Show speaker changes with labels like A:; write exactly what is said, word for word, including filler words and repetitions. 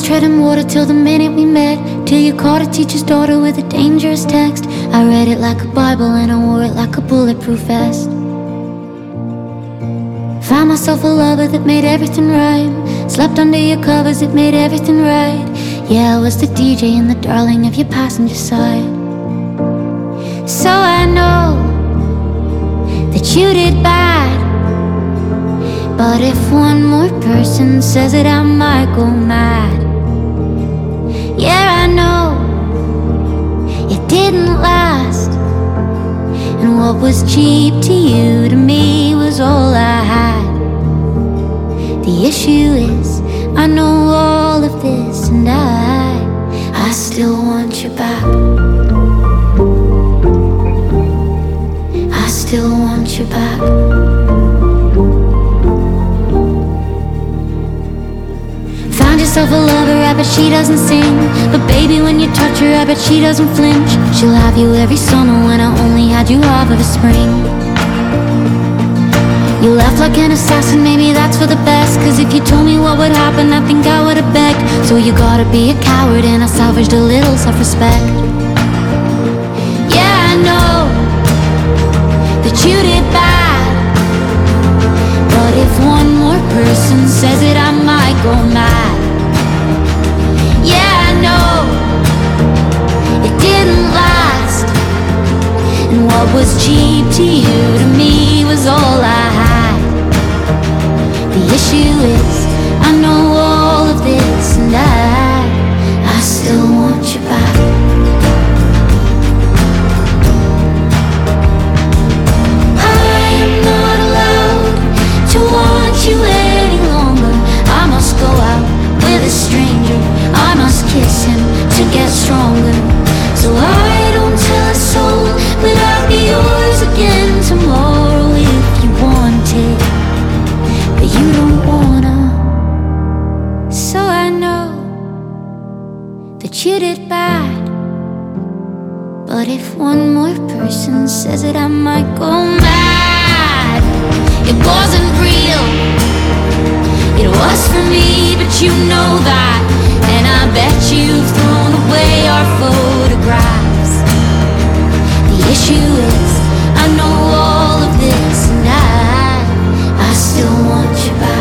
A: treading water till the minute we met, till you caught a teacher's daughter with a dangerous text. I read it like a Bible and I wore it like a bulletproof vest. Found myself a lover that made everything right. Slept under your covers, it made everything right. Yeah, I was the D J and the darling of your passenger side. So I know that you did bad, but if one more person says it, I might go mad. Yeah, I know it didn't last, and what was cheap to you, to me, was all I had. The issue is, I know all of this, and I, I still want you back. I still want you back. Found yourself a lover, I bet she doesn't sing, but baby, when you touch her, I bet she doesn't flinch. She'll have you every summer when I only had you half of a spring. You left like an assassin, maybe that's for the best, cause if you told me what would happen, I think I would've begged. So you gotta be a coward, and I salvaged a little self-respect. Yeah, I know that you did bad, but if one more person says it, I might go mad. Yeah, I know it didn't last, and what was cheap to you, to me, was all I had. The issue is, I know all of this, and I, I still want you back. I am not allowed to want you any longer. I must go out with a stranger, I must kiss him to get stronger. So I don't tell a soul, but I'll be yours again tomorrow if you want it, but you don't wanna. So I know that you did bad, but if one more person says it, I might go mad. It wasn't real, it was for me, but you know that, and I bet you've thrown away our photographs. The issue is, I know all of this, and I, I still want you back.